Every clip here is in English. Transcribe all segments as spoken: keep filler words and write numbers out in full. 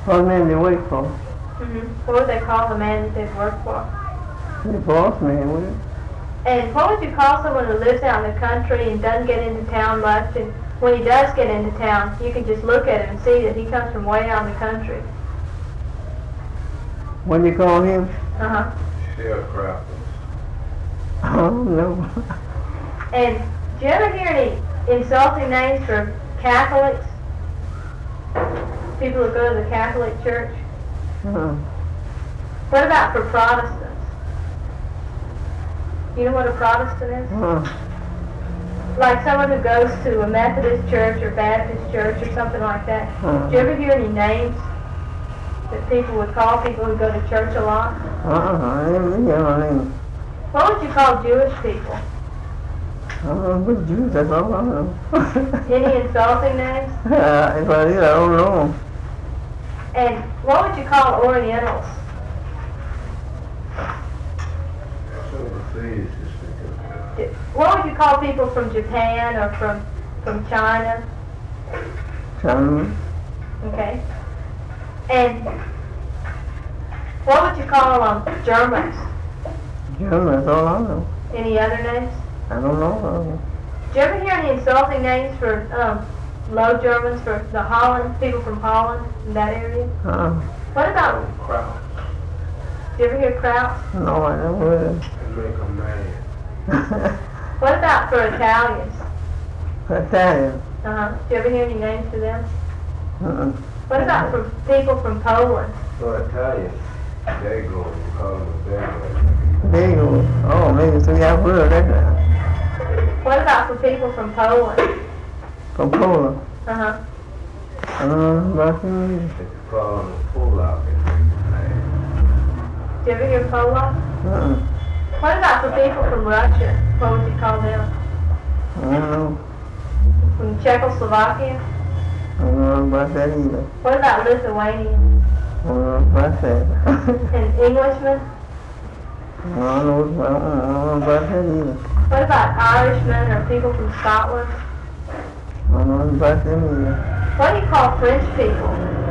What man they work for? Mm-hmm. What would they call the man that they'd work for? The boss man, would it? And what would you call someone who lives out in the country and doesn't get into town much, and when he does get into town, you can just look at him and see that he comes from way out in the country? What do you call him? Uh-huh. Sharecroppers. I don't know. And do you ever hear any insulting names for Catholics? People who go to the Catholic Church? Uh, What about for Protestants? You know what a Protestant is? uh, Like someone who goes to a Methodist church or Baptist church or something like that. uh, Do you ever hear any names that people would call people who go to church a lot? uh, I ain't hear my name. What would you call Jewish people? I don't know what Jews, that's all I know. Any insulting names? uh, if I did, I don't know. And what would you call Orientals? Overseas, just because. What would you call people from Japan or from from China? China, Okay. And what would you call um, Germans? German, that's all I know. Any other names? I don't know. Do you ever hear any insulting names for um, Low Germans, for the Holland, people from Holland, in that area? Uh, What about, Crowd. do you ever hear Krauts? no, I never heard. And make them mad. What about for Italians? Italian. Uh-huh. Do you ever hear any names for them? Uh-uh. What about for people from Poland? So Italians, they go, you call them a Dago. There you go. Oh, maybe so y'all heard of that now. What about for people from Poland? From Poland. Uh-huh. I don't know about you. If you call them a pull-out, they make them mad. Do you ever hear Polak? Uh-uh. What about for people from Russia? What would you call them? I don't know. From Czechoslovakia? I don't know about that either. What about Lithuanians? I don't know about that. And Englishmen? I don't know, I don't know about that either. What about Irishmen or people from Scotland? I don't know about them either. What do you call French people?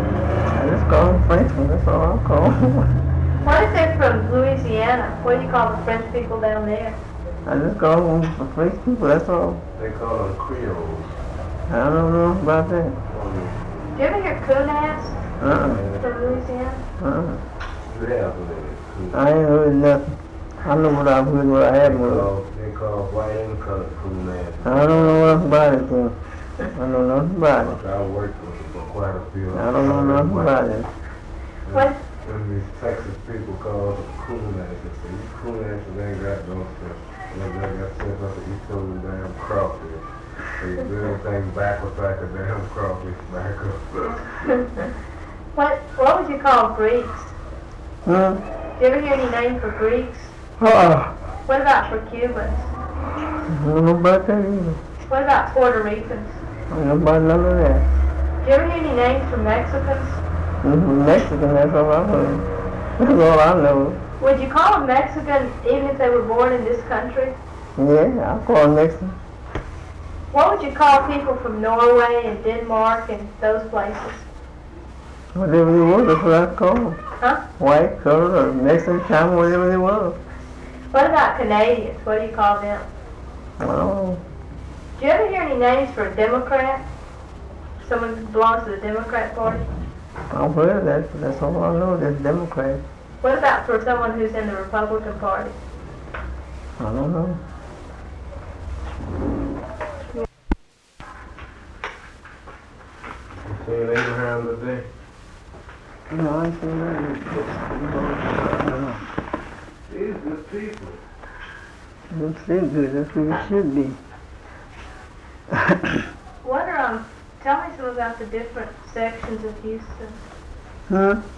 I just call them Frenchmen, that's all I call them. What if they're from Louisiana? What do you call the French people down there? I just call them the French people, that's all. They call them Creoles. I don't know about that. Do you ever hear Kunas Uh-uh. from Louisiana? Uh-uh. You have them. I ain't heard nothing. I know what I've heard, what I They haven't heard. call, they call white and colored cool man. I don't know nothing about it, then. I know nothing about it. I worked with them for quite a few. I don't know nothing about it. What? When these Texas people call them cool man, they say, you cool man, they ain't got no sense. And they got sense up to eat some damn crawfish. They do everything backwards like a damn crawfish back up. What What would you call Greeks? Huh? Do you ever hear any name for Greeks? Oh, What about for Cubans? I don't know about that either. What about Puerto Ricans? I don't know about none of that. Do you ever hear any names for Mexicans? Mm-hmm. Mexican, that's all I heard. That's all I know. Would you call them Mexican even if they were born in this country? Yeah, I call them Mexican. What would you call people from Norway and Denmark and those places? Whatever they were, that's what I call them. Huh? White, colored, or Mexican, China, whatever they were. What about Canadians? What do you call them? I don't know. Do you ever hear any names for a Democrat? Someone who belongs to the Democrat Party? I've heard of that, but that's all I know, that's Democrat. What about for someone who's in the Republican Party? I don't know. You seen Abraham today? No, I ain't seen that. I don't know. These good people. Looks still good, that's what it should be. What are, um, tell me some about the different sections of Houston. Huh?